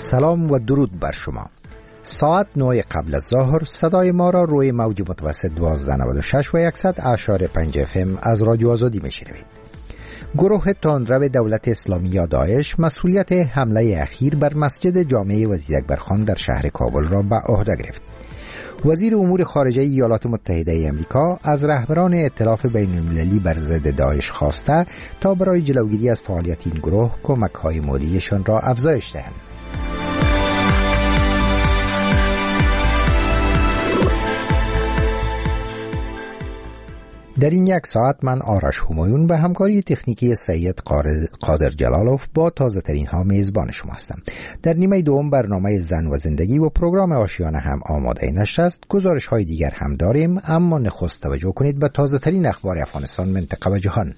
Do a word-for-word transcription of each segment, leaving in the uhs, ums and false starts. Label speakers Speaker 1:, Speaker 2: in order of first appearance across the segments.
Speaker 1: سلام و درود بر شما. ساعت نه قبل از ظهر صدای ما را روی موج متوسط دوازده نود و شش و صد اعشاری پنج اف ام از رادیو آزادی میشنوید. گروه تندرو دولت اسلامی یا داعش مسئولیت حمله اخیر بر مسجد جامع وزیر اکبر خان در شهر کابل را به عهده گرفت. وزیر امور خارجه ایالات متحده آمریکا از رهبران ائتلاف بین المللی بر ضد داعش خواسته تا برای جلوگیری از فعالیت این گروه کمک‌های مالیشان را افزایش دهند. در این یک ساعت من آرش همایون به همکاری تکنیکی سید قادر جلالوف با تازه ترین ها میزبان شما هستم. در نیمه دوم برنامه زن و زندگی و پروگرام آشیانه هم آماده نشده است. گزارش های دیگر هم داریم، اما نخست توجه کنید به تازه ترین اخبار افغانستان، منطقه و جهان.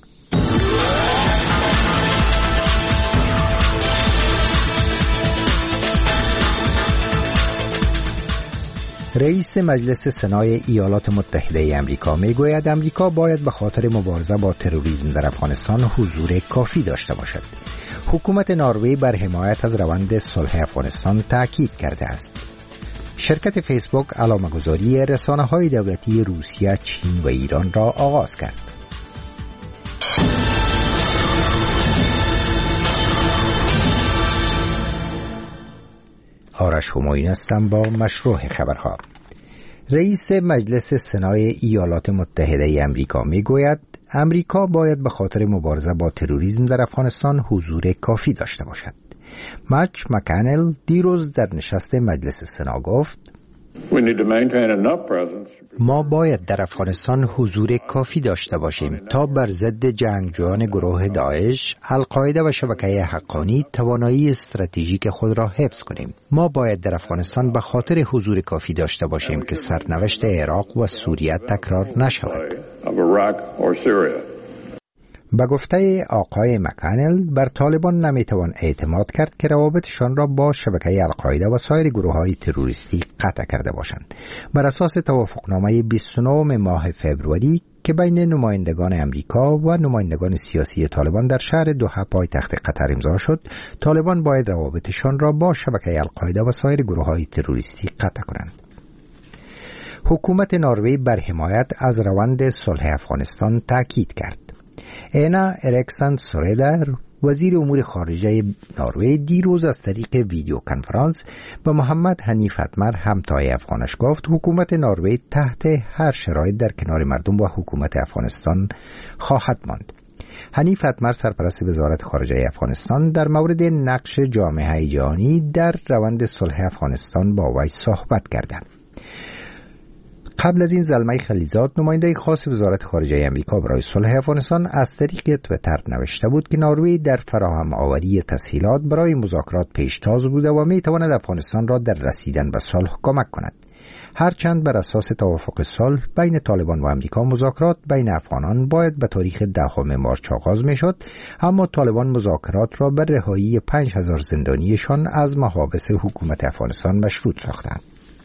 Speaker 1: رئیس مجلس سنای ایالات متحده آمریکا میگوید آمریکا باید به خاطر مبارزه با تروریسم در افغانستان حضور کافی داشته باشد. حکومت نروژ بر حمایت از روند صلح افغانستان تاکید کرده است. شرکت فیسبوک علامه‌گذاری رسانه‌های دولتی روسیه، چین و ایران را آغاز کرد. آرش همایون هستم با مشروع خبرها. رئیس مجلس سنای ایالات متحده آمریکا میگوید آمریکا باید به خاطر مبارزه با تروریسم در افغانستان حضور کافی داشته باشد. مچ مکانل دیروز در نشست مجلس سنا گفت ما باید در افغانستان حضور کافی داشته باشیم تا بر ضد جنگجویان گروه داعش، القاعده و شبکه حقانی توانایی استراتژیک خود را حفظ کنیم. ما باید در افغانستان به خاطر حضور کافی داشته باشیم که سرنوشت عراق و سوریه تکرار نشود. به گفته آقای مکانل، بر طالبان نمیتوان اعتماد کرد که روابطشان را با شبکه القاعده و سایر گروه‌های تروریستی قطع کرده باشند. بر اساس توافقنامه بیست و نه ماه فوریه که بین نمایندگان امریکا و نمایندگان سیاسی طالبان در شهر دوحه پایتخت قطر امضا شد، طالبان باید روابطشان را با شبکه القاعده و سایر گروه‌های تروریستی قطع کنند. حکومت نروژ بر حمایت از روند صلح افغانستان تاکید کرد. اینا اریکسن سوریدر، وزیر امور خارجه نروژ، دیروز از طریق ویدیو کنفرانس به محمد حنیف اتمر همتای افغانش گفت حکومت نروژ تحت هر شرایط در کنار مردم و حکومت افغانستان خواهد ماند. حنیف اتمر سرپرست وزارت خارجه افغانستان در مورد نقش جامعه جهانی در روند صلح افغانستان با وی صحبت کردند. قبل از این زلمه خلیلزاد، نماینده خاص وزارت خارجه آمریکا برای صلح افغانستان، از طریق توییتر نوشته بود که نروژ در فراهم آوری تسهیلات برای مذاکرات پیشتاز بوده و می تواند افغانستان را در رسیدن به صلح کمک کند. هرچند بر اساس توافق صلح بین طالبان و آمریکا مذاکرات بین افغانان باید به تاریخ دهم مارچ آغاز می شد، اما طالبان مذاکرات را بر رهایی پنج هزار زندانیشان از محابس حکومت افغانستان مشروط ساختند.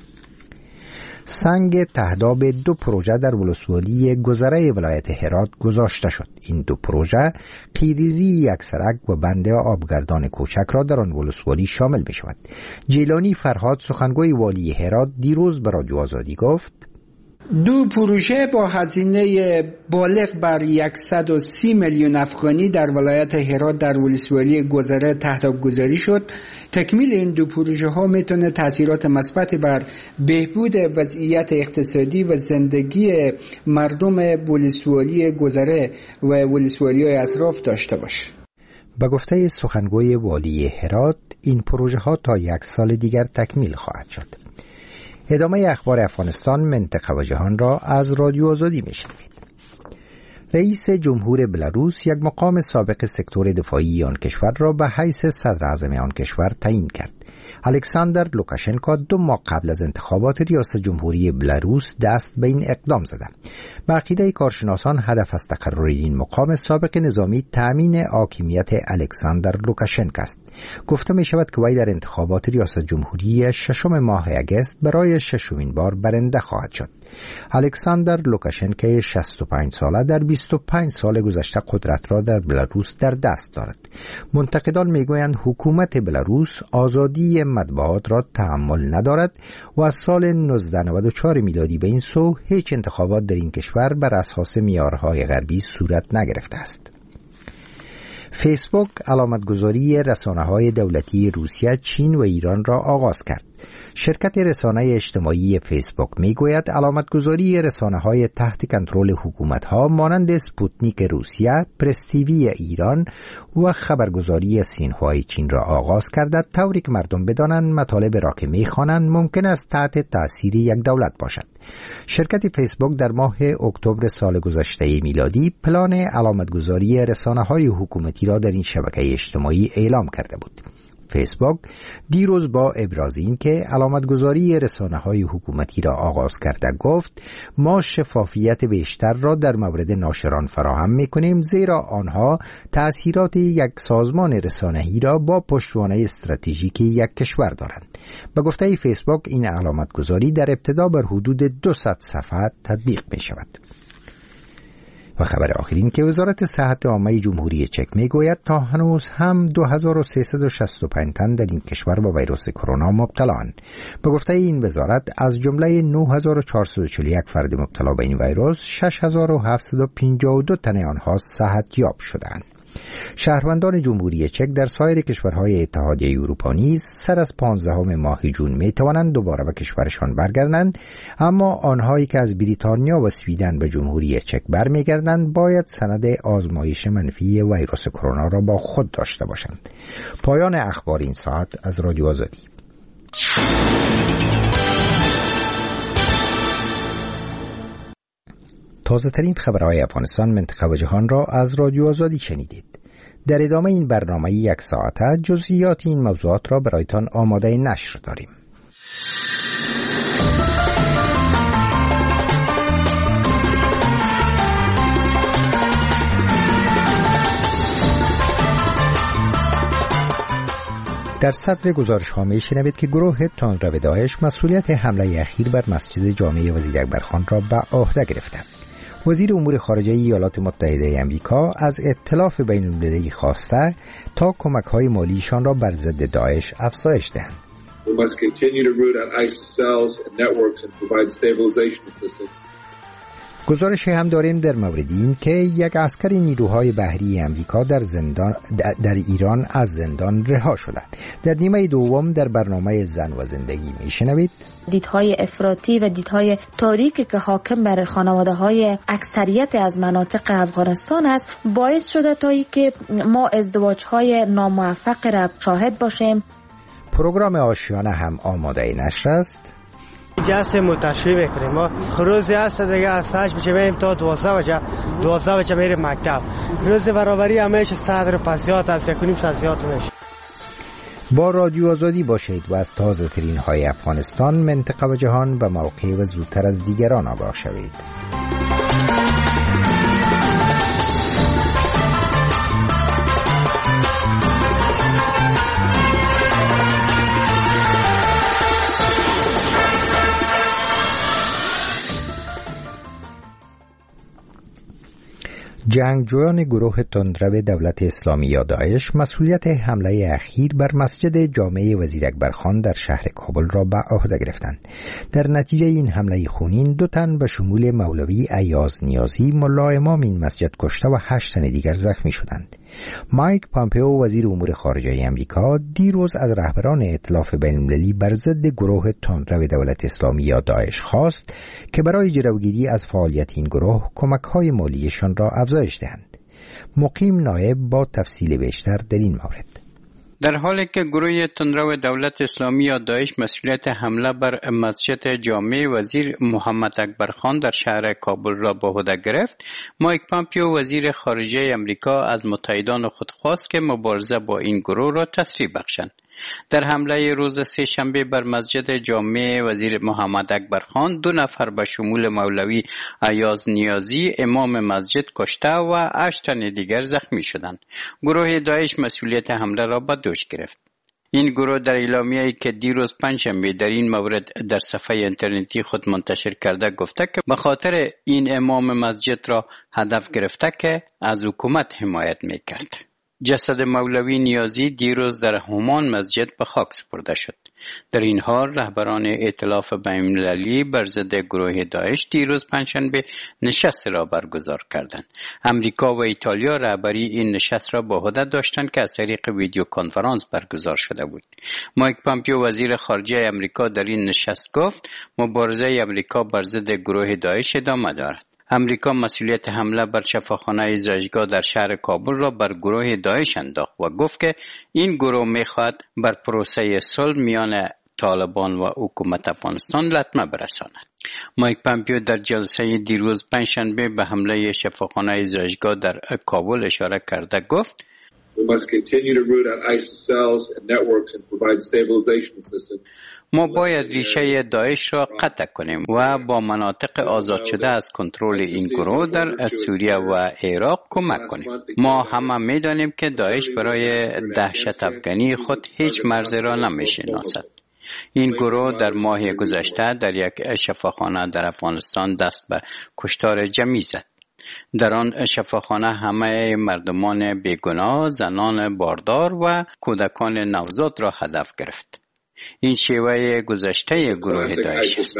Speaker 1: سنگ تهداب دو پروژه در ولسوالی گذره ولایت هرات گذاشته شد. این دو پروژه قیریزی یک سرک و بند آبگردان کوچک را در آن ولسوالی شامل می شود. جیلانی فرهاد، سخنگوی والی هرات، دیروز به رادیو آزادی گفت
Speaker 2: دو پروژه با هزینه بالغ بر صد و سی میلیون افغانی در ولایت هرات در ولسوالی گذره تهداب گذاری شد. تکمیل این دو پروژه ها میتونه تاثیرات مثبتی بر بهبود وضعیت اقتصادی و زندگی مردم ولسوالی گذره و ولسوالی های اطراف داشته باشه.
Speaker 1: به گفته سخنگوی والی هرات، این پروژه ها تا یک سال دیگر تکمیل خواهد شد. ادامه اخبار افغانستان، منطقه و جهان را از رادیو آزادی میشنوید. رئیس جمهور بلاروس یک مقام سابق سکتور دفاعی آن کشور را به حیث صدر اعظم آن کشور تعیین کرد. الکساندر لوکاشنکو دو ماه قبل از انتخابات ریاست جمهوری بلاروس دست به این اقدام زد. به عقیده کارشناسان هدف از تقرر این مقام سابق نظامی تأمین حاکمیت الکساندر لوکاشنکو است. گفته می شود که وی در انتخابات ریاست جمهوری ششم ماه اگست برای ششمین بار برنده خواهد شد. الکساندر لوکاشنکو شصت و پنج ساله در بیست و پنج سال گذشته قدرت را در بلاروس در دست دارد. منتقدان میگویند حکومت بلاروس آزادی تصویه مطبوعات را تحمل ندارد و از سال نوزده نود و چهار میلادی به این سو هیچ انتخابات در این کشور بر اساس معیارهای غربی صورت نگرفته است. فیسبوک علامتگذاری رسانه‌های دولتی روسیه، چین و ایران را آغاز کرد. شرکت رسانه اجتماعی فیسبوک میگوید علامتگذاری رسانه‌های تحت کنترل حکومت‌ها مانند سپوتنیک روسیه، پرس تیوی ایران و خبرگزاری سینهوای چین را آغاز کرده، طوری که مردم بدانند مطالب را که می‌خوانند ممکن است تحت تأثیر یک دولت باشد. شرکت فیسبوک در ماه اکتبر سال گذشته میلادی پلان علامتگذاری رسانه‌های حکومتی را در این شبکه اجتماعی اعلام کرده بود. فیسبوک دیروز با ابراز این که علامتگذاری رسانه‌های حکومتی را آغاز کرده گفت ما شفافیت بیشتر را در مورد ناشران فراهم می‌کنیم، زیرا آنها تأثیرات یک سازمان رسانه‌ای را با پشتوانه استراتژیکی یک کشور دارند. به گفته فیسبوک این علامتگذاری در ابتدا بر حدود دویست صفحه تطبیق می‌شود. و خبر آخرین که وزارت صحت عامه جمهوری چک میگوید تا هنوز هم دو هزار و سیصد و شصت و پنج تن در این کشور با ویروس کرونا مبتلااند. به گفته این وزارت از جمله نه هزار و چهارصد و چهل و یک فرد مبتلا به این ویروس، شش هزار و هفتصد و پنجاه و دو تن آنها صحت یاب شدند. شهروندان جمهوری چک در سایر کشورهای اتحادیه اروپا نیز سر از پانزدهم ماه جون می توانند دوباره به کشورشان برگردند، اما آنهایی که از بریتانیا و سویدن به جمهوری چک برمیگردند باید سند آزمایش منفی ویروس کرونا را با خود داشته باشند. پایان اخبار این ساعت از رادیو آزادی. تازه ترین خبرهای افغانستان، منطقه و جهان را از رادیو آزادی شنیدید. در ادامه این برنامه یک ساعته جزئیات این موضوعات را برایتان آماده نشر داریم. در صدر گزارش ها می شنوید که گروه تندرو داعش مسئولیت حمله اخیر بر مسجد جامع وزیر اکبرخان را به عهده گرفته. وزیر امور خارجه ایالات متحده آمریکا از ائتلاف بین المللی خواسته تا کمک‌های مالیشان را بر ضد داعش افزایش دهند. گزارش هم داریم در مورد این که یک عسکر نیروهای بحری آمریکا در زندان در ایران از زندان رها شده. در نیمه دوم در برنامه زن و زندگی میشنوید
Speaker 3: دیدهای افراطی و دیدهای تاریکی که حاکم بر خانواده‌های اکثریت از مناطق افغانستان است باعث شده تا اینکه ما ازدواج‌های ناموفق را شاهد باشیم.
Speaker 1: پروگرام آشیانه هم آماده نشر است.
Speaker 4: جلسه متشریح بکنیم. ما روزی هست دیگه از هشت بچه بریم تا دوازده بچه دوازده بچه بریم مکتب. روز برابری همیشه صدر پسیات از یکنیم سازیات میشه.
Speaker 1: با رادیو آزادی باشید و از تازه ترین های افغانستان، منطقه و جهان و موقع و زودتر از دیگران آگاه شوید. جنگجویان گروه تندرو دولت اسلامی یا داعش مسئولیت حمله اخیر بر مسجد جامع وزیر اکبرخان در شهر کابل را به عهده گرفتند. در نتیجه این حمله خونین دو تن به شمول مولوی ایاز نیازی ملا امام این مسجد کشته و هشت تن دیگر زخمی شدند. مایک پامپئو وزیر امور خارجه آمریکا دیروز از رهبران ائتلاف بین‌المللی بر ضد گروه تندرو دولت اسلامی یا داعش خواست که برای جلوگیری از فعالیت این گروه کمک‌های مالیشان را افزایش دهند. مقیم نایب با تفصیل بیشتر در این مورد.
Speaker 5: در حالی که گروه تندرو دولت اسلامی یا داعش مسئولیت حمله بر مسجد جامع وزیر محمد اکبرخان در شهر کابل را به عهده گرفت، مایک پامپئو وزیر خارجه آمریکا از متحدان خود خواست که مبارزه با این گروه را تسریع بخشند. در حمله روز سه شنبه بر مسجد جامع وزیر محمد اکبرخان دو نفر به شمول مولوی ایاز نیازی امام مسجد کشته و هشت تن دیگر زخمی شدند. گروه داعش مسئولیت حمله را به دوش گرفت. این گروه در اعلامیه‌ای که دیروز پنجشنبه در این مورد در صفحه اینترنتی خود منتشر کرده گفته که به خاطر این امام مسجد را هدف گرفته که از حکومت حمایت می‌کرد. جسد مولوی نیازی دیروز در همان مسجد به خاک سپرده شد. در این حال رهبران ائتلاف بین‌المللی بر ضد گروه داعش دیروز پنجشنبه نشست را برگزار کردند. امریکا و ایتالیا رهبری این نشست را به عهده داشتند که از طریق ویدیو کنفرانس برگزار شده بود. مایک پامپیو وزیر خارجه امریکا در این نشست گفت مبارزه امریکا بر ضد گروه داعش ادامه دارد. امریکا مسئولیت حمله بر شفاخانه زایشگاه در شهر کابل را بر گروه داعش انداخت و گفت که این گروه می‌خواهد بر پروسه صلح میان طالبان و حکومت افغانستان لطمه برساند. مایک پامپیو در جلسه دیروز پنجشنبه به حمله شفاخانه زایشگاه در کابل اشاره کرده گفت
Speaker 6: We must continue to root out ISIS cells and networks and provide stabilization assistance.
Speaker 5: ما باید ریشه داعش را قطع کنیم و با مناطق آزاد شده از کنترل این گروه در سوریه و عراق کمک کنیم. ما همه می‌دانیم که داعش برای دهشت افغانی خود هیچ مرزی را نمی‌شناسد. این گروه در ماه گذشته در یک شفاخانه در افغانستان دست به کشتار جمعی زد. در آن شفاخانه همه مردمان بیگناه، زنان باردار و کودکان نوزاد را هدف گرفت. این شیوه گذشته گروه داعش است.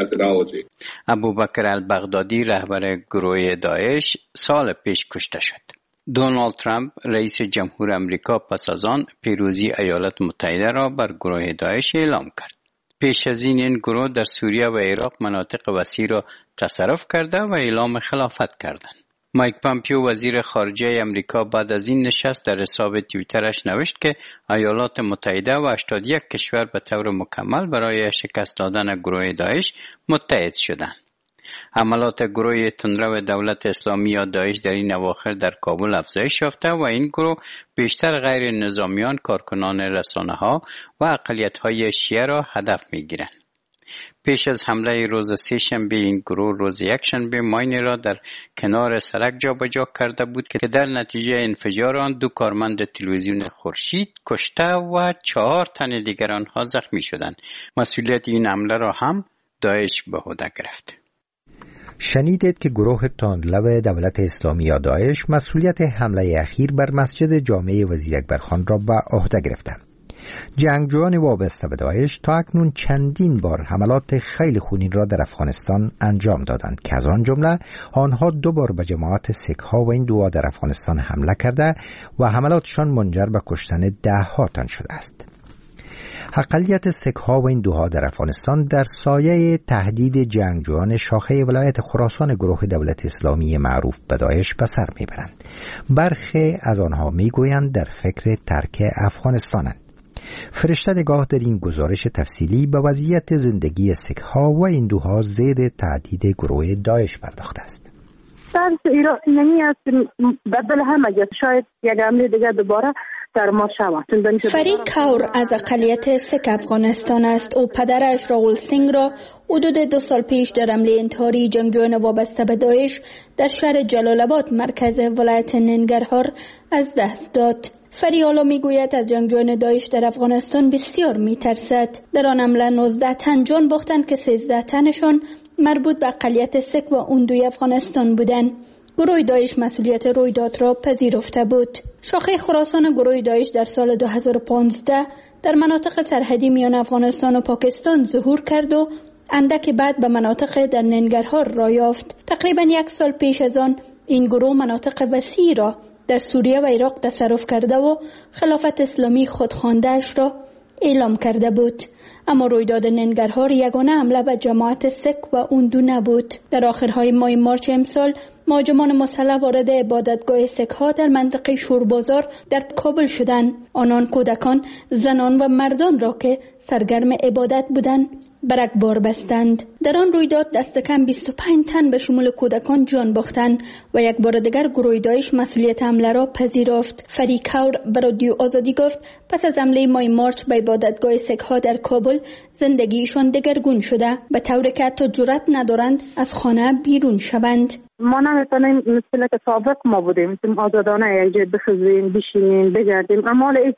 Speaker 5: ابوبکر البغدادی رهبر گروه داعش سال پیش کشته شد. دونالد ترامپ رئیس جمهور امریکا پس از آن پیروزی ایالات متحده را بر گروه داعش اعلام کرد. پیش از این این گروه در سوریه و عراق مناطق وسیع را تصرف کرده و اعلام خلافت کردند. مایک پامپیو وزیر خارجه امریکا بعد از این نشست در حساب توییترش نوشت که ایالات متحده و هشتاد و یک کشور به طور مکمل برای شکست دادن گروه داعش متحد شدند. حملات گروه تندرو دولت اسلامی یا داعش در این اواخر در کابل افزایش یافته و این گروه بیشتر غیر نظامیان، کارکنان رسانه‌ها و اقلیت‌های شیعه را هدف می‌گیرند. پیش از حمله روز سه شنبه این گروه روز یک شنبه ماین را در کنار سرک جابجا کرده بود که در نتیجه انفجار آن دو کارمند تلویزیون خورشید کشته و چهار تن دیگر آنها زخمی شدند. مسئولیت این حمله را هم داعش به عهده گرفت.
Speaker 1: شنیدید که گروه تندلو دولت اسلامی یا داعش مسئولیت حمله اخیر بر مسجد جامع وزیر اکبرخان را به عهده گرفته. جنگجویان وابسته به داعش تا اکنون چندین بار حملات خیلی خونین را در افغانستان انجام دادند که از آن جمله آنها دو بار به جماعت سک‌ها و این دو در افغانستان حمله کرده و حملاتشان منجر به کشتن ده ها تن شده است. اقلیت سک‌ها و این دوها در افغانستان در سایه تهدید جنگجویان شاخه ولایت خراسان گروه دولت اسلامی معروف به داعش به سر میبرند. برخی از آنها میگویند در فکر ترک افغانستانند. فرشته نگاه در این گزارش تفصیلی به وضعیت زندگی سک‌ها و هندوها زیر تهدید گروه داعش پرداخته است.
Speaker 7: در ایران نمی است بدل همه شاید یک حمله دیگه دوباره در ما شود.
Speaker 8: فرید کور از اقلیت سک افغانستان است. او پدرش راول سینگ را حدود دو سال پیش در حمله انتحاری جنگجویان وابسته به داعش در شهر جلال آباد مرکز ولایت ننگرهار از دست داد. فریالا میگوید از جنگجویان داعش در افغانستان بسیار میترسد. در آن حمله نوزده تن جان باختند که سیزده تنشان مربوط به اقلیت سک و اوندوی افغانستان بودند. گروه داعش مسئولیت رویداد را پذیرفته بود. شاخه خراسان گروه داعش در سال دو هزار و پانزده در مناطق سرحدی میان افغانستان و پاکستان ظهور کرد و اندک بعد به مناطق در ننگرهار را یافت. تقریبا یک سال پیش از آن این گروه مناطق وسیع را در سوریه و عراق تصرف کرده و خلافت اسلامی خودخوانده‌اش را اعلام کرده بود. اما رویداد ننگرهار یگانه حمله به جماعت سک و اوندو نبود. در آخرهای ماه مارچ امسال مهاجمان مسلح وارد عبادتگاه سک‌ها در منطقه شوربازار در کابل شدند. آنان کودکان، زنان و مردان را که سرگرم عبادت بودند برگبار بستند. در آن رویداد دست کم بیست و پنج تن به شمول کودکان جان باختند و یک بار دیگر گروه داعش مسئولیت حمله را پذیرفت. فری کور به رادیو آزادی گفت پس از حمله ماه مارچ به عبادتگاه سک‌ها در کابل زندگیشان دگرگون شده، به طوری که حتی جرأت ندارند از خانه بیرون شوند.
Speaker 7: ما نمیتونیم مثل که سابق ما بودیم، آزادانه یک جای بخزیم، بشینیم، بگردیم، اما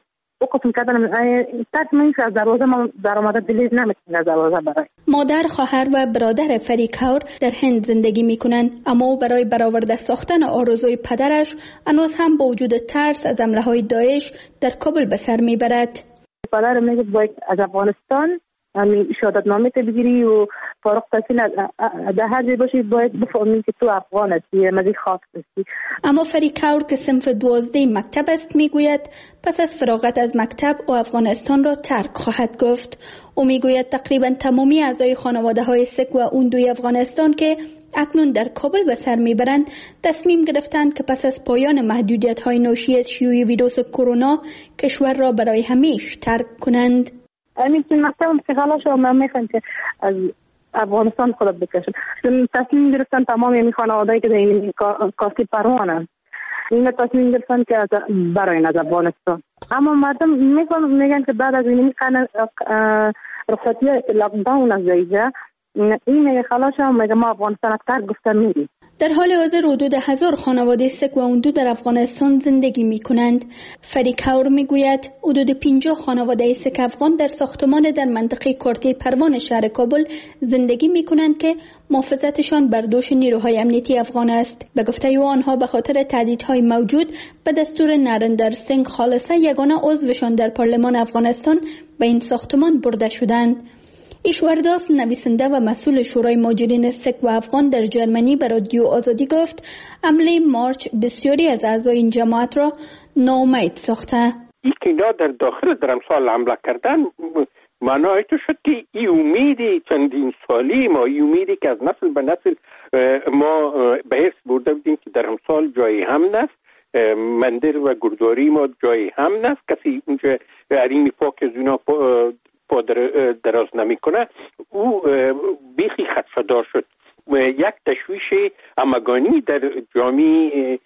Speaker 7: وقف میکردن تک من از دروازه ما در آمده دلیل نمیتونه دروازه برای.
Speaker 8: مادر، خواهر و برادر فریکاور در هند زندگی میکنند، اما برای برآورده ساختن آرزوی پدرش هنوز هم با وجود ترس از حمله های داعش در کابل به سر میبرد.
Speaker 7: پدر میگه باید از افغانستان همین شهادت نامه بگیری و فارغ التحصیل در هر جای باشی باید بفهمی که تو افغان هستی، مزی خاص هستی.
Speaker 8: اما فریکاور که صنف دوازده مکتب است میگوید پس از فراغت از مکتب او افغانستان را ترک خواهد گفت. او میگوید تقریبا تمامی اعضای خانواده های سک و اوندوی افغانستان که اکنون در کابل به سر میبرند تصمیم گرفتند که پس از پایان محدودیت های ناشی از شیوع ویروس کرونا کشور را برای همیشه ترک کنند.
Speaker 7: همین که مکتبم که خلاص شد من میخوام که از افغانستان خود بکشم. تصمیم گرفتن تمام این خانواده‌ای که در این کاستی پروانه این تصمیم گرفتن که از برای از افغانستان. اما مردم میگن میگن که بعد از این رخصتی لاک داون از اینجا این میگه خلاص شد میگه ما افغانستان ترک گفتن میری.
Speaker 8: در حال حاضر حدود هزار خانواده سک و اوندو در افغانستان زندگی می کنند. فریکاور می گوید حدود پنجاه خانواده سک افغان در ساختمان در منطقه کارتی پروان شهر کابل زندگی می کنند که محافظتشان بر دوش نیروهای امنیتی افغان است. به گفته او آنها به خاطر تهدیدهای موجود به دستور نریندر سینگ خالصه یگانه عضوشان در پارلمان افغانستان به این ساختمان برده شدند. ایشورداس، نویسنده و مسئول شورای مهاجرین سک و افغان در جرمنی به رادیو آزادی گفت حمله مارچ بسیاری از اعضای این جماعت را ناامید ساخته.
Speaker 9: این که اینا در داخل درمسال حمله کردن معنای تو شد که این امیدی چندین سالی ما، این امیدی که از نسل به نسل ما به حس برده بودیم که درمسال جای امن است، مندر و گردواری ما جای امن است، کسی اونجا حریم پاک از اونا پا دراز نمی کنه، او بیخی خدشه‌دار شد. یک تشویش همگانی در جامعه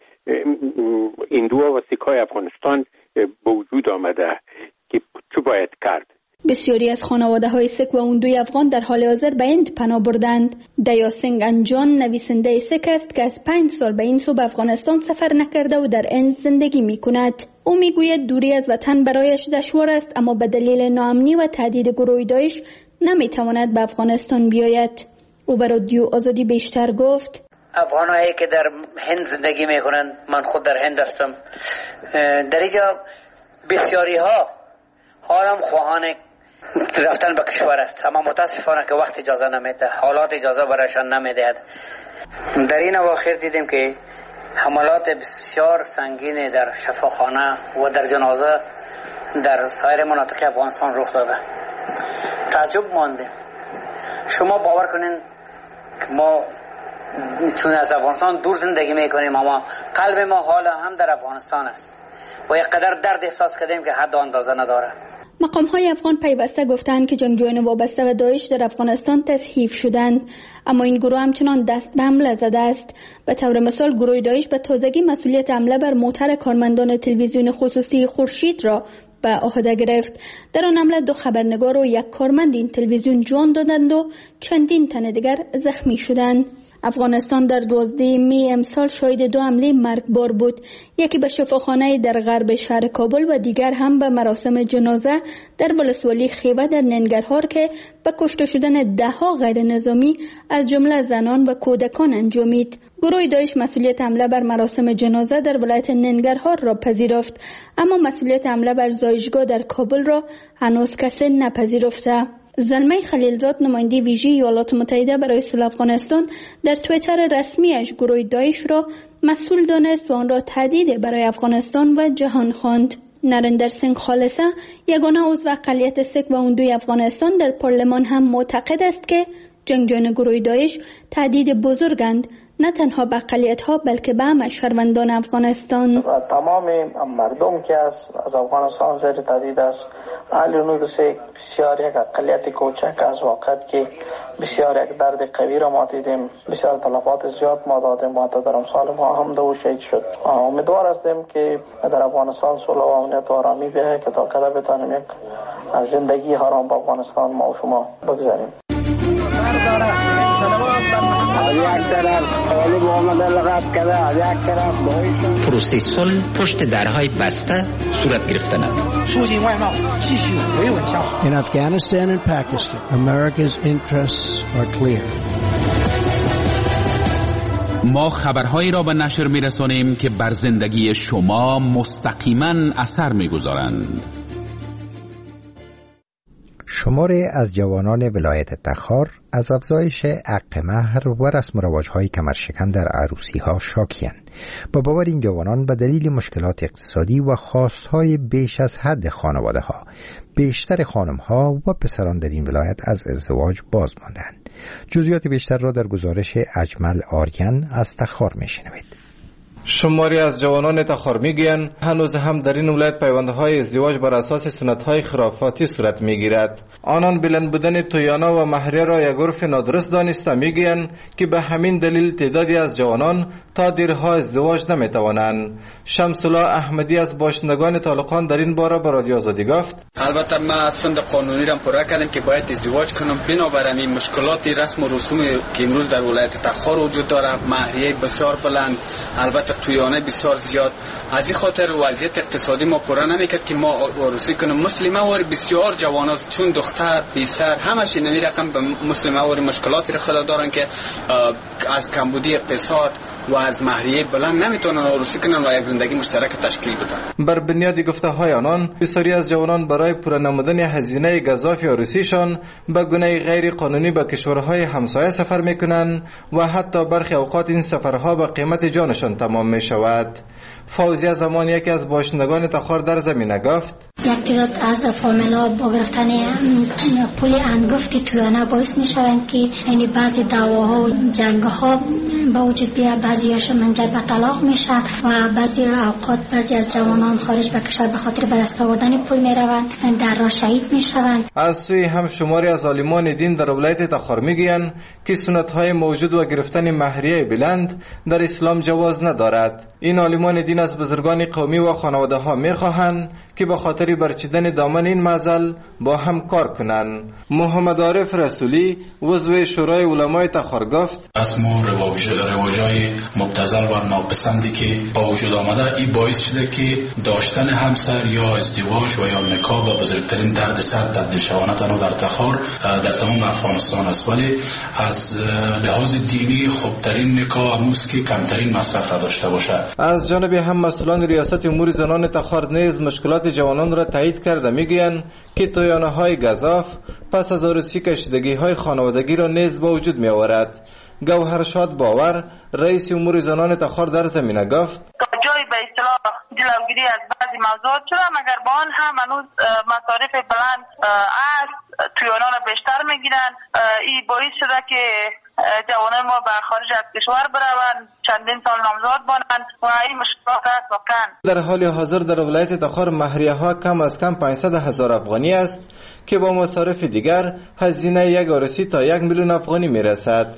Speaker 9: هندوها و سیک‌های افغانستان به وجود آمده که چه باید کرد.
Speaker 8: بسیاری از خانواده های سک و اوندوی افغان در حال حاضر به هند پناه بردند. دیا سنگ انجان نویسنده سک است که از پنج سال به این سو به افغانستان سفر نکرده و در هند زندگی می کند. او می گوید دوری از وطن برایش دشوار است، اما به دلیل ناامنی و تهدید گروه داعش نمی تواند به افغانستان بیاید. او به رادیو آزادی بیشتر گفت
Speaker 10: افغانایی که در هند زندگی می کنند، من خود در هند هستم، در اینجا بسیاری ها حالم خواهان رفتن به کشور است، اما متاسفانه که وقت اجازه نمیده، حالات اجازه برایشان نمیدهد. در این اواخر دیدیم که حملات بسیار سنگین در شفاخانه و در جنازه در سایر مناطق افغانستان رخ داده. تعجب ماندیم. شما باور کنین که ما چون از افغانستان دور زندگی میکنیم اما قلب ما حالا هم در افغانستان است و یک قدر درد احساس کردیم که حد و اندازه نداره.
Speaker 8: مقام های افغان پیوسته گفتند که جنگجویان وابسته به داعش در افغانستان تضعیف شدند، اما این گروه همچنان دست به حمله زده است. به طور مثال گروه داعش به تازگی مسئولیت حمله بر موتر کارمندان تلویزیون خصوصی خورشید را به عهده گرفت. در آن حمله دو خبرنگار و یک کارمند این تلویزیون جان دادند و چندین تن دیگر زخمی شدند. افغانستان در دوازده می امسال شاهد دو حمله مرگبار بود، یکی به شفاخانه در غرب شهر کابل و دیگر هم به مراسم جنازه در ولسوالی خیوه در ننگرهار که به کشته شدن ده ها غیر نظامی از جمله زنان و کودکان انجامید. گروه داعش مسئولیت حمله بر مراسم جنازه در ولایت ننگرهار را پذیرفت، اما مسئولیت حمله بر زایشگاه در کابل را هنوز کسی نپذیرفته. زلمه خلیلزاد، نماینده ویژه ایالات متحده برای صلح افغانستان، در توییتر رسمیش گروه داعش را مسئول دانست و آن را تهدید برای افغانستان و جهان خواند. نریندر سینگ خالصه، یگانه عضو اقلیت سک و اوندوی افغانستان، در پارلمان هم معتقد است که جنگجویان گروه داعش تهدید بزرگند، نه تنها به اقلیت‌ها بلکه به همه شهروندان افغانستان.
Speaker 11: و تمام مردم که از از افغانستان زیر تهدید است. اهل نور سیک بسیار یک اقلیت کوچک از وقت که بسیار یک درد قوی را ما دیدیم، بسیار تلفات زیاد ما دادیم و در امسال ما هم دو شهید شد. امیدوار هستیم که در افغانستان صلح و امنیت و آرامی بیاید که تا کله بتانیم یک زندگی آرام با افغانستان ما و شما بگذاریم.
Speaker 12: از یک طرف طالب آمده لغت کرده، از یک طرف داعش.
Speaker 13: پروسه صلح پشت درهای بسته صورت گرفتند.
Speaker 14: In Afghanistan and Pakistan, America's interests are clear.
Speaker 15: ما خبرهایی را به نشر می‌رسانیم که بر زندگی شما مستقیما اثر می‌گذارند.
Speaker 1: شماری از جوانان ولایت تخار از افزایش حق مهر و رسم و رواج‌های کمرشکن در عروسی‌ها شاکی‌اند. با باور این جوانان به دلیل مشکلات اقتصادی و خواستهای بیش از حد خانواده‌ها، بیشتر خانم‌ها و پسران در این ولایت از ازدواج باز ماندند. جزئیات بیشتر را در گزارش اجمل آریان از تخار می‌شنوید.
Speaker 16: شماری از جوانان تخار میگویند هنوز هم در این ولایت پیوندهای ازدواج بر اساس سنت‌های خرافاتی صورت میگیرد. آنان بلند بودن تویانا و مهریه را یک عرف نادرست دانسته میگویند که به همین دلیل تعدادی از جوانان تا دیرها ازدواج نمیتوانند. شمس الله احمدی از باشندگان طالقان در این باره به رادیو آزادی گفت:
Speaker 17: البته ما سند قانونی را پورا کردیم که باید ازدواج کنم، بنابراین این مشکلات رسم و رسوم که امروز در ولایت تخار وجود دارد، مهریه بسیار بلند، البته تویانه بسیار زیاد، از این خاطر وضعیت اقتصادی ما پورا نمیکرد که ما عروسی کنیم. مسلمه واری بسیار جوانان چون دختر پسر همش این رقم به مسلمه واری مشکلاتی را خدا دارن که از کمبودی اقتصاد و از مهریه بلند نمیتونن عروسی کنن و یک زندگی مشترک تشکیل بدن.
Speaker 16: بر بنیاد گفته‌های آنان بسیاری از جوانان برای پورا نمودن هزینه گزاف عروسیشان به گونه غیر قانونی به کشورهای همسایه سفر میکنند و حتی برخی اوقات این سفرها به قیمت جانشان تمام می شود. فوزیه زمان یکی از باشندگان تخار در زمینه گفت:
Speaker 18: یک تعداد از فامیلا با گرفتن پول انگفت تویانه باعث می شوند که یعنی بعضی دعواها و جنگها با وجود بیاد، بعضی‌هاش منجر به طلاق میشن و بعضی اوقات بعضی از جوانان خارج به کشور به خاطر به دست آوردن پول میروند، در راه شهید میشوند.
Speaker 16: از سوی هم شماری از عالمان دین در ولایت تخار میگویند که سنت‌های موجود و گرفتن مهریه بلند در اسلام جواز ندارد. این عالمان دین از بزرگان قومی و خانواده‌ها میخواهند که به خاطر برچیدن دامن این معضل با هم کار کنند. محمد عارف رسولی عضو شورای علمای تخار گفت:
Speaker 19: رسم و رواج‌های مبتذل و ناپسندی که با وجود آمده این باعث شده که داشتن همسر یا ازدواج و یا نکاح به بزرگترین دردسر تبدیل شوند. تنها در تخار در تمام افغانستان است، ولی از لحاظ دینی خوبترین نکاح اموز که کمترین مصرف را داشته باشد.
Speaker 16: از جانب هم مسئولان ریاست امور زنان تخار نیز مشکلات جوانان را تایید کرده میگویند که تویانه‌های گزاف پس از عروسی کشیدگی‌های خانوادگی را نیز با وجود می‌آورد. گوهرشاد باور رئیس امور زنان تخار در زمینه گفت:
Speaker 20: جای به اصطلاح جلوگیری از بعضی موضوعات شده، مگر با آن هم هنوز مصارف بلند است، تویانان را بیشتر میگیرند. این باعث شده که جوانان ما به خارج از کشور بروند، چندین سال نامزاد بانند و این مشکلات است واقعا. در
Speaker 16: حال حاضر در ولایت تخار مهریه ها کم از کم پانصد هزار افغانی است که با مصارف دیگر هزینه یک عروسی تا یک میلیون افغانی میرسد.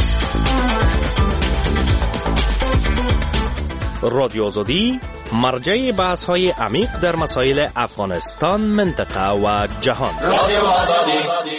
Speaker 21: رادیو آزادی مرجع بحث های عمیق در مسائل افغانستان، منطقه و جهان. رادیو آزادی.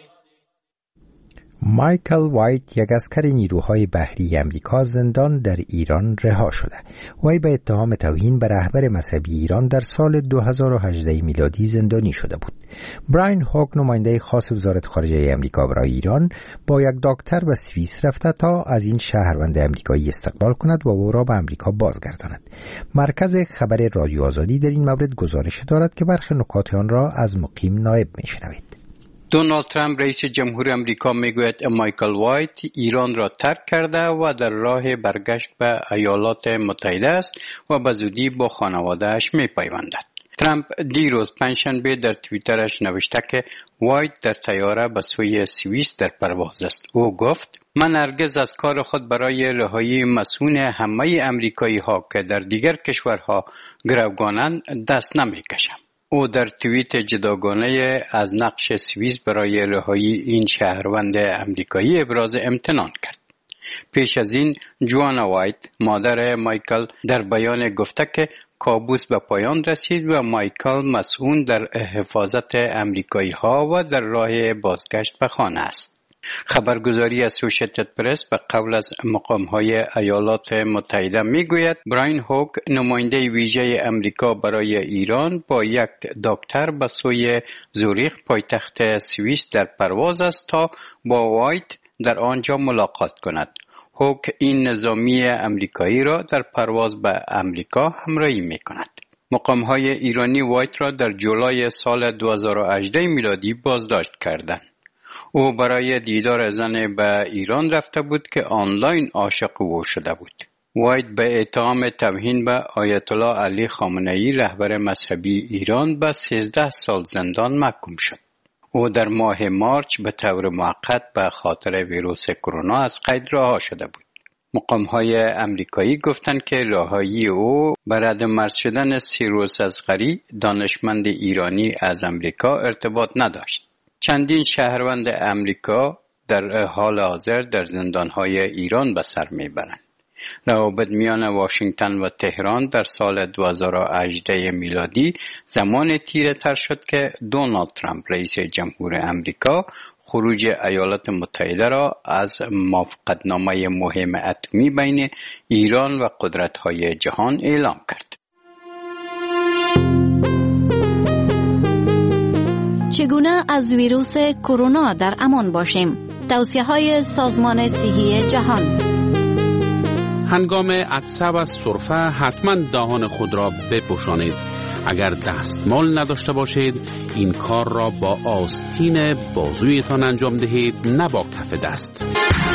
Speaker 1: مایکل وایت، یک اسکر نیروهای بحری امریکا، زندان در ایران رها شده. وی به اتهام توهین به رهبر مذهبی ایران در سال دو هزار و هجده میلادی زندانی شده بود. براین هوک، نماینده خاص وزارت خارجه امریکا برای ایران، با یک دکتر به سوئیس رفته تا از این شهروند امریکایی استقبال کند و او را به امریکا بازگرداند. مرکز خبر رادیو آزادی در این مورد گزارش دارد که برخی نکات آن را از مقیم نایب میشنوید.
Speaker 5: دونالد ترامپ رئیس جمهور امریکا میگوید مایکل وایت ایران را ترک کرده و در راه برگشت به ایالات متحده است و به زودی با خانواده‌اش میپیوندد. ترامپ دیروز پنجشنبه در توییترش نوشته که وایت در طیاره به سوی سوئیس در پرواز است. او گفت: من هرگز از کار خود برای رهایی مسئول همه امریکایی ها که در دیگر کشورها گروگانند دست نمیکشم. او در توییت جداگانه از نقش سوئیس برای رهایی این شهروند امریکایی ابراز امتنان کرد. پیش از این جوانا وایت، مادر مایکل، در بیان گفته که کابوس به پایان رسید و مایکل مسئول در حفاظت امریکایی ها و در راه بازگشت به خانه است. خبرگزاری اسوشیتد پرس به قول از مقام‌های ایالات متحده میگوید براین هوک نماینده ویژه امریکا برای ایران با یک دکتر به سوی زوریخ پایتخت سوئیس در پرواز است تا با وایت در آنجا ملاقات کند. هوک این نظامی امریکایی را در پرواز به امریکا همراهی میکند. مقام‌های ایرانی وایت را در جولای سال دو هزار و هجده میلادی بازداشت کردند. او برای دیدار زن به ایران رفته بود که آنلاین عاشق او شده بود. وایت به اتهام توهین به آیت الله علی خامنه‌ای رهبر مذهبی ایران به سیزده سال زندان محکوم شد. او در ماه مارچ به طور موقت به خاطر ویروس کرونا از قید رها شده بود. مقام‌های امریکایی گفتند که رهایی او به ردمرز شدن سیروس اصغری دانشمند ایرانی از امریکا ارتباط نداشت. چندین شهروند امریکا در حال حاضر در زندان‌های ایران به سر میبرند. روابط میان واشنگتن و تهران در سال دو هزار و هجده میلادی زمان تیره تر شد که دونالد ترامپ رئیس جمهور امریکا خروج ایالات متحده را از موافقتنامه مهم اتمی بین ایران و قدرت‌های جهان اعلام کرد.
Speaker 2: چگونه از ویروس کرونا در امان باشیم؟ توصیه‌های سازمان صحی جهان.
Speaker 15: هنگام عطسه و سرفه حتما دهان خود را بپوشانید. اگر دستمال نداشته باشید این کار را با آستین بازویتان انجام دهید، نه با کف دست.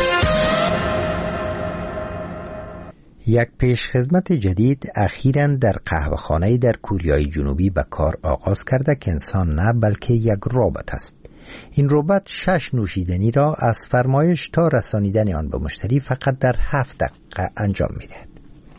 Speaker 1: یک پیشخدمت جدید اخیراً در قهوه‌خانه‌ای در کوریای جنوبی به کار آغاز کرده که انسان نه بلکه یک ربات است. این ربات شش نوشیدنی را از فرمایش تا رسانیدن آن به مشتری فقط در هفت دقیقه انجام می‌دهد.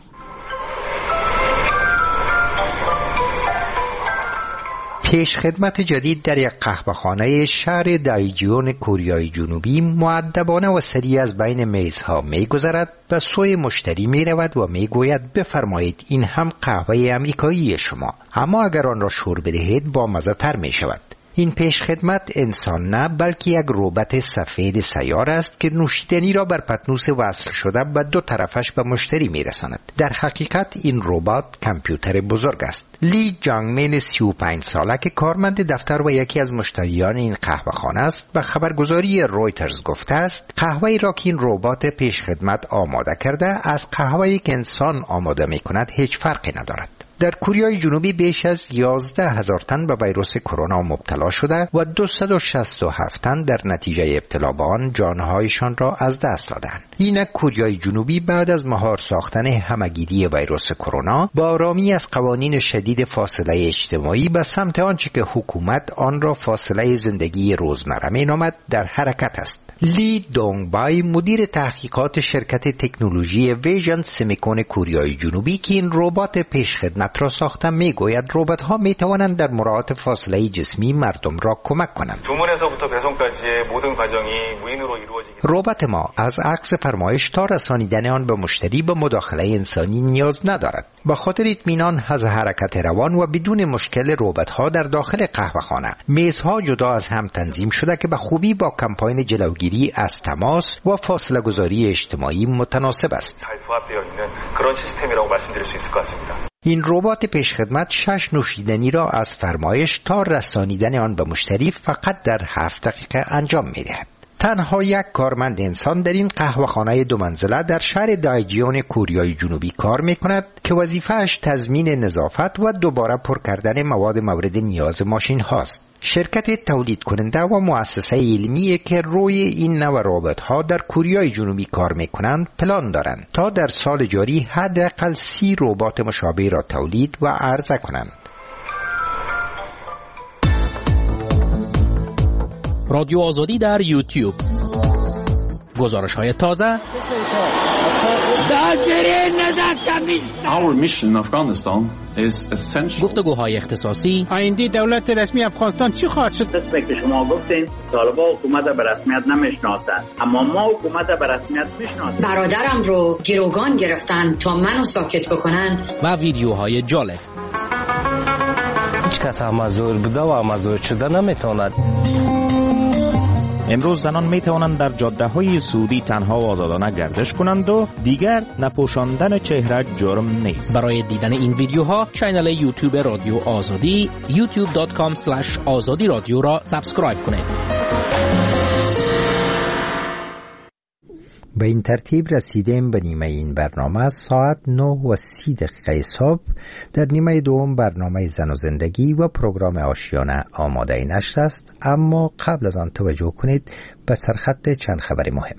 Speaker 1: پیش خدمت جدید در یک قهوه‌خانه شهر دایجیون کوریای جنوبی مؤدبانه و سریع از بین میزها می‌گذرد، به سوی مشتری می‌رود و می‌گوید بفرمایید این هم قهوه امریکایی شما، اما اگر آن را شور بدهید با مزه تر می‌شود. این پیش خدمت انسان نه بلکه یک ربات سفید سیار است که نوشیدنی را بر پتنوس وصل شده به دو طرفش به مشتری میرساند. در حقیقت این ربات کامپیوتر بزرگ است. لی جانگمن سی و پنج ساله که کارمند دفتر و یکی از مشتریان این قهوه‌خانه است به خبرگزاری رویترز گفته است قهوه‌ای را که این ربات پیش خدمت آماده کرده از قهوه‌ای که انسان آماده می‌کند هیچ فرقی ندارد. در کوریای جنوبی بیش از یازده هزار تن به ویروس کرونا مبتلا شده و دویست و شصت و هفت تن در نتیجه ابتلا به آن جانهایشان را از دست دادند. اینک کوریای جنوبی بعد از مهار ساختن همگیری ویروس کرونا با آرامی از قوانین شدید فاصله اجتماعی به سمت آنچه که حکومت آن را فاصله زندگی روزمره مینامد در حرکت است. لی دونگبای مدیر تحقیقات شرکت تکنولوژی ویژن سمیکون کوریای جنوبی که این ربات پیش خدمت را ساخته میگوید ربات ها می توانند در مراعات فاصله جسمی مردم را کمک کنند. ربات ما از عکس فرمایش تا رسانیدن آن به مشتری به مداخله انسانی نیاز ندارد. به خاطر اطمینان از حرکت روان و بدون مشکل ربات ها در داخل قهوه‌خانه میزها جدا از هم تنظیم شده که به خوبی با کمپاین جلوگیری از تماس و فاصله گذاری اجتماعی متناسب است. این ربات پیشخدمت شش نوشیدنی را از فرمایش تا رسانیدن آن به مشتری فقط در هفت دقیقه انجام می‌دهد. تنها یک کارمند انسان در این قهوه‌خانه دو منزله در شهر دایجیون کوریای جنوبی کار می‌کند که وظیفه‌اش تضمین نظافت و دوباره پر کردن مواد مورد نیاز ماشین هاست. شرکت تولید کننده و مؤسسه علمی که روی این نوع ربات‌ها در کوریای جنوبی کار می‌کنند پلان دارند تا در سال جاری حداقل سی ربات مشابه را تولید و عرضه کنند.
Speaker 21: رادیو آزادی در یوتیوب، گزارش‌های تازه،
Speaker 19: Our mission in Afghanistan is essential.
Speaker 21: گفتگوهای اختصاصی.
Speaker 22: آینده دولت رسمی افغانستان چی خواهد شد؟
Speaker 23: مثل که شما گفتین طالبان حکومت به رسمیت نمیشناسند، اما ما حکومت به رسمیت میشناسیم.
Speaker 24: برادرم رو گروگان گرفتن تا منو ساکت بکنن.
Speaker 21: و ویدیوهای جالب.
Speaker 25: هیچ کس مزور بوده و مزور شده نمیتواند.
Speaker 21: امروز زنان می توانند در جاده های سعودی تنها و آزادانه گردش کنند و دیگر نپوشاندن چهره جرم نیست.
Speaker 3: برای دیدن این ویدیوها کانال یوتیوب رادیو آزادی یوتیوب دات کام اسلش آزادی رادیو را سابسکرایب کنید.
Speaker 1: به این ترتیب رسیدیم به نیمه این برنامه. ساعت نه و سی دقیقه صبح در نیمه دوم برنامه زن و زندگی و پروگرام آشیانه آماده نشر است، اما قبل از آن توجه کنید به سرخط چند خبر مهم.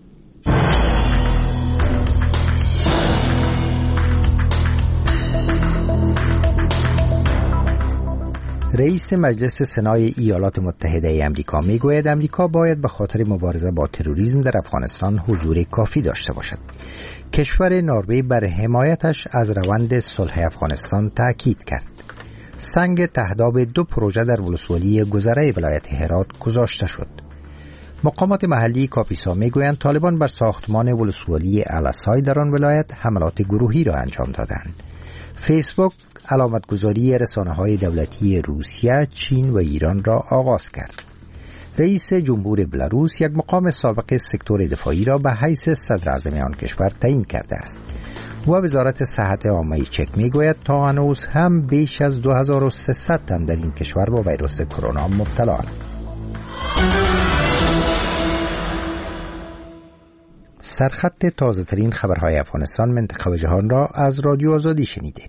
Speaker 1: رئیس مجلس سنای ایالات متحده امریکا میگوید امریکا باید به خاطر مبارزه با تروریسم در افغانستان حضور کافی داشته باشد. کشور نروژ بر حمایتش از روند صلح افغانستان تاکید کرد. سنگ تهداب دو پروژه در ولسوالی گذره ولایت هرات گذاشته شد. مقامات محلی کاپیسا میگویند طالبان بر ساختمان ولسوالی الاسای در آن ولایت حملات گروهی را انجام دادند. فیسبوک علامتگذاری رسانه‌های دولتی روسیه، چین و ایران را آغاز کرد. رئیس جمهور بلاروس یک مقام سابق سکتور دفاعی را به حیث صدر اعظم آن کشور تعیین کرده است. و وزارت صحت عامه چک میگوید تا هنوز هم بیش از دو هزار و سیصد تن در این کشور با ویروس کرونا مبتلایند. سرخط تازه ترین خبرهای افغانستان، منطقه و جهان را از رادیو آزادی شنیدید.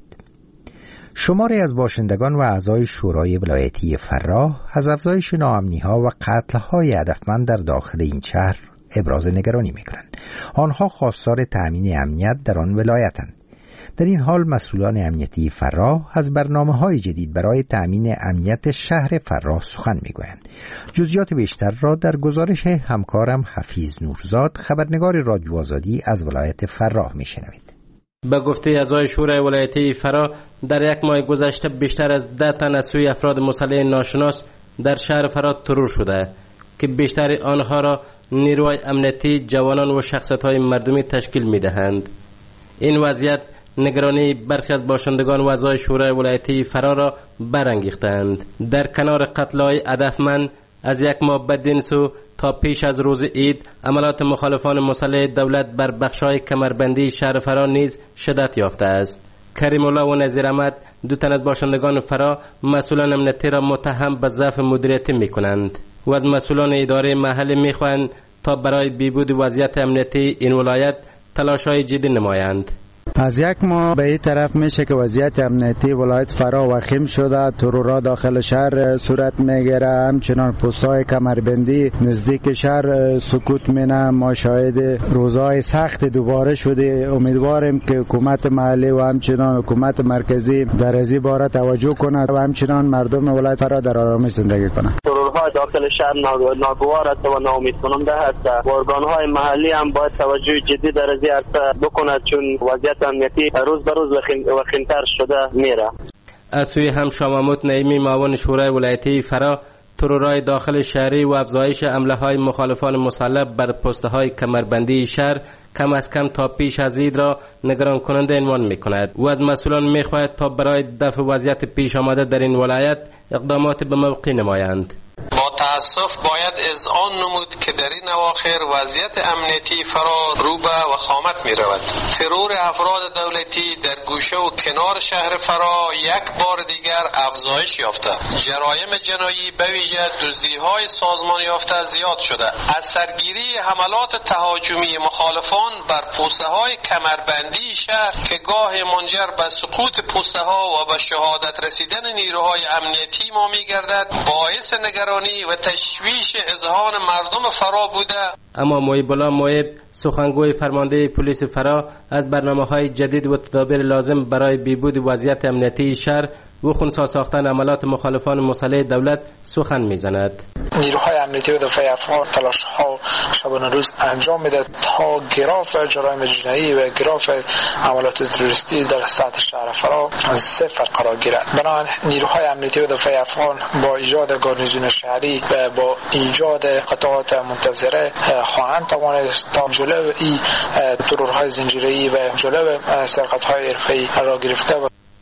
Speaker 1: شماری از باشندگان و اعضای شورای ولایتی فراه از افزایش ناامنی‌ها و قتل‌های هدفمند در داخل این شهر ابراز نگرانی می‌کنند. آنها خواستار تأمین امنیت در آن ولایتند. در این حال مسئولان امنیتی فراه از برنامه‌های جدید برای تأمین امنیت شهر فراه سخن می‌گویند. جزئیات بیشتر را در گزارش همکارم حفیظ نورزاد، خبرنگار رادیو آزادی از ولایت فراه می‌شنوید.
Speaker 4: به گفته اعضای شورای ولایتی فراه، در یک ماه گذشته بیشتر از ده تن از سوی افراد مسلح ناشناس در شهر فراه ترور شده که بیشتر آنها را نیروهای امنیتی، جوانان و شخصیت‌های مردمی تشکیل می‌دهند. این وضعیت نگرانی برخی از باشندگان و اعضای شورای ولایتی فراه را برانگیختند. در کنار قتل‌های هدفمند از یک ماه بدین سو تا پیش از روز عید، عملات مخالفان مسلح دولت بر بخش‌های کمربندی شهر فراه نیز شدت یافته است. کریم الله و نظیر احمد، دو تن از باشندگان فراه، مسئولان امنیتی را متهم به ضعف مدیریتی می‌کنند و از مسئولان اداره محلی می‌خواهند تا برای بهبود وضعیت امنیتی این ولایت تلاش‌های جدی نمایند.
Speaker 6: از یک ماه به این طرف میشه که وضعیت امنیتی ولایت فراه وخیم شده. ترورها داخل شهر صورت میگیره، همچنان پست‌های کمربندی نزدیک شهر سکوت مینه. ما شاهد روزهای سخت دوباره شده. امیدواریم که حکومت محلی و همچنان حکومت مرکزی در این باره توجه کند و همچنان مردم ولایت فراه در آرامش زندگی کنند.
Speaker 7: ترورها داخل شهر ناگوار است و ناامید کننده است. ارگان‌های محلی هم باید توجه جدی در این عرصه بکند، چون وضعیت امنیتی روز به روز وخیم‌تر شده میره.
Speaker 4: از سوی هم شاه محمود نعیمی، معاون شورای ولایتی فراه، ترورهای داخل شهری و افزایش حمله‌های مخالفان مسلح بر پست‌های کمربندی شهر کم از کم تا پیش از عید را نگران کننده عنوان می‌کند و از مسئولان می‌خواهد تا برای دفع وضعیت پیش آمده در این ولایت اقدامات به موقع نمایند.
Speaker 25: با تأسف باید اذعان نمود که در این اواخر وضعیت امنیتی فراه رو به وخامت می رود. ترور افراد دولتی در گوشه و کنار شهر فراه یک بار دیگر افزایش یافته. جرایم جنایی به ویژه دزدی‌های سازمان یافته زیاد شده. از سرگیری حملات تهاجمی مخالفان بر پوسته‌های کمربندی شهر که گاه منجر به سقوط پوسته‌ها و به شهادت رسیدن نیروهای امنیتی ما می‌گردد، باعث نگرانی و تشویش اذهان مردم فراه بوده.
Speaker 4: اما محیب الله محیب، سخنگوی فرمانده پلیس فراه، از برنامه‌های جدید و تدابیر لازم برای بهبود وضعیت امنیتی شهر و خنثی ساختن عملات مخالفان مسلح دولت سخن میزند.
Speaker 26: نیروهای امنیتی و دفاع افغان تلاش‌ها شبانه روز انجام میده تا گراف جرایم جنایی و گراف عملات تروریستی در سطح شهر فراه از صفر قرار گیرد. بنابراین نیروهای امنیتی و دفاع افغان با ایجاد گارنیزون شهری و با ایجاد قطعات منتظره خواهند توانست تا جلو این ترورهای زنجیره‌ای و جلو سرقت‌های حرفه‌ای را گرفته.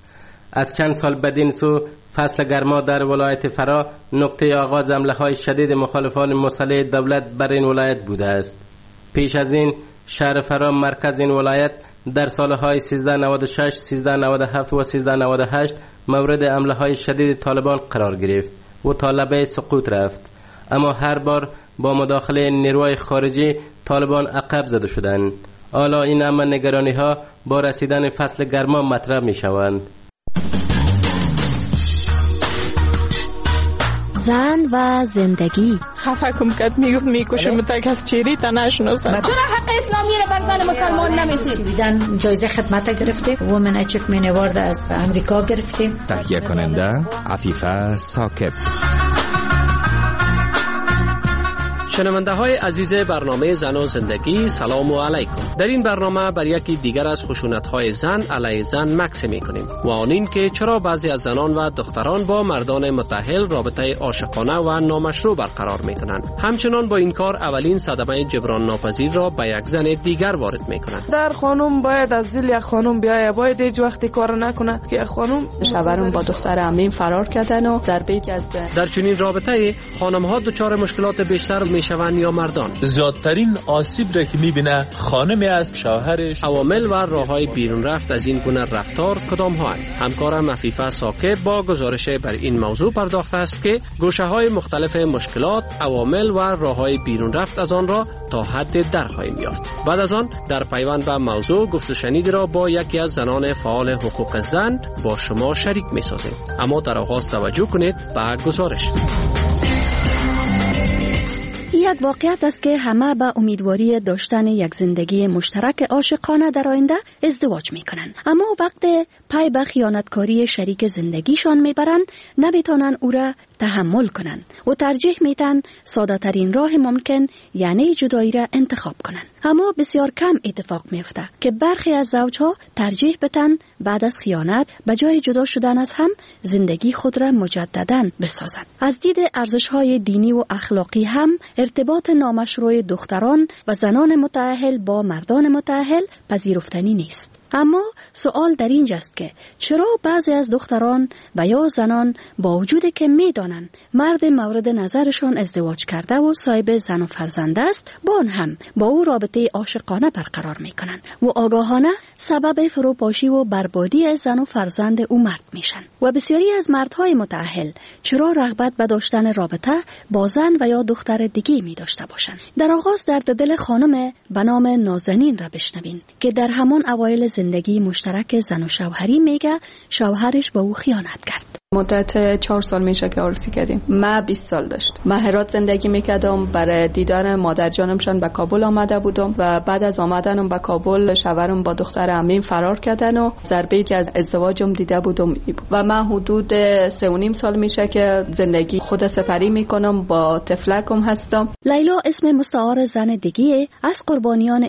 Speaker 4: از چند سال بدین سو فصل گرما در ولایت فرا نقطه آغاز حمله‌های شدید مخالفان مسلح دولت بر این ولایت بوده است. پیش از این شهر فرا مرکز این ولایت در سالهای سیزده نود و شش، سیزده نود و هفت و سیزده نود و هشت مورد حمله‌های شدید طالبان قرار گرفت و تا لبه سقوط رفت، اما هر بار با مداخله نیروهای خارجی طالبان عقب زده شدند. حالا این همه نگرانی‌ها با رسیدن فصل گرما مطرح می‌شوند.
Speaker 2: زن و زندگی.
Speaker 8: خفه کم کد میگفت میکشم تک از چیری تا نشناسم.
Speaker 9: چرا حق اسلامی را بر زن مسلمان نمیدید؟
Speaker 10: سویدن جایزه خدمت گرفتیم، وومن اچیومنت اوارد از امریکا گرفتیم.
Speaker 11: تهیه کننده عفیفه ساکب.
Speaker 21: شنونده های عزیز برنامه زن و زندگی، سلام و علیکم. در این برنامه بر یکی دیگر از خشونت های زن علیه زن مکس می کنیم و آن این که چرا بعضی از زنان و دختران با مردان متأهل رابطه عاشقانه و نامشروع برقرار می کنند. همچنان با این کار اولین صدمه جبران ناپذیر را به یک زن دیگر وارد می کنند.
Speaker 8: در خانم باید از دل یک خانم بیاید، باید هیچ وقتی کار نکنه که یک خانم.
Speaker 12: شوهرم با دختر عمیم فرار کردن و ضربه که از
Speaker 21: در چنین رابطه خانم ها دچار مشکلات بیشتر می شوند یا مردان؟
Speaker 13: زیادترین آسیب را که میبینه خانمی است، شوهرش.
Speaker 21: عوامل و راههای بیرون رفت از این گونه رفتار کدام ها است؟ همکارم عفیفه ساکب با گزارش بر این موضوع پرداخته است که گوشه های مختلف مشکلات، عوامل و راههای بیرون رفت از آن را تا حد در خواهیم یافت. بعد از آن در پیوند به موضوع گفت و شنید را با یکی از زنان فعال حقوق زن با شما شریک می‌سازیم. اما در آغاز توجه کنید به گزارش.
Speaker 2: یک واقعیت است که همه به امیدواری داشتن یک زندگی مشترک عاشقانه در آینده ازدواج می کنند، اما وقت پای به خیانتکاری شریک زندگیشان می برند نمیتونن او را تحمل کنند و ترجیح میتن ساده ترین راه ممکن یعنی جدایی را انتخاب کنند. اما بسیار کم اتفاق میفته که برخی از زوجها ترجیح بدن بعد از خیانت به جای جدا شدن از هم زندگی خود را مجددا بسازند. از دید ارزش‌های دینی و اخلاقی هم ارتباط نامشروع دختران و زنان متأهل با مردان متأهل پذیرفتنی نیست. اما سوال در اینجاست که چرا بعضی از دختران و یا زنان با وجودی که میدانند مرد مورد نظرشان ازدواج کرده و صاحب زن و فرزند است، با آن هم با او رابطه عاشقانه برقرار میکنند و آگاهانه سبب فروپاشی و بربادی از زن و فرزند او مرد میشن. و بسیاری از مردهای متأهل چرا رغبت به داشتن رابطه با زن و یا دختر دیگه می داشته باشند؟ در آغاز درد دل خانم به نام نازنین را بشنوین که در همان اوایل زندگی مشترک زن و شوهری میگه شوهرش با او خیانت کرد.
Speaker 12: مدت چهار سال میشه که عروسی کردیم. من بیست سال داشت. من هرات زندگی میکردم، برای دیدار مادر جانمشان به کابل آمده بودم و بعد از آمدنم به کابل شوهرم با دختر عمیم فرار کردن و ضربه‌ای که از ازدواجم دیده بودم و من حدود سه و نیم سال میشه که زندگی خود سپری میکنم، با طفلکم هستم.
Speaker 2: لیلا اسم مستعار زن دیگه از قربانیان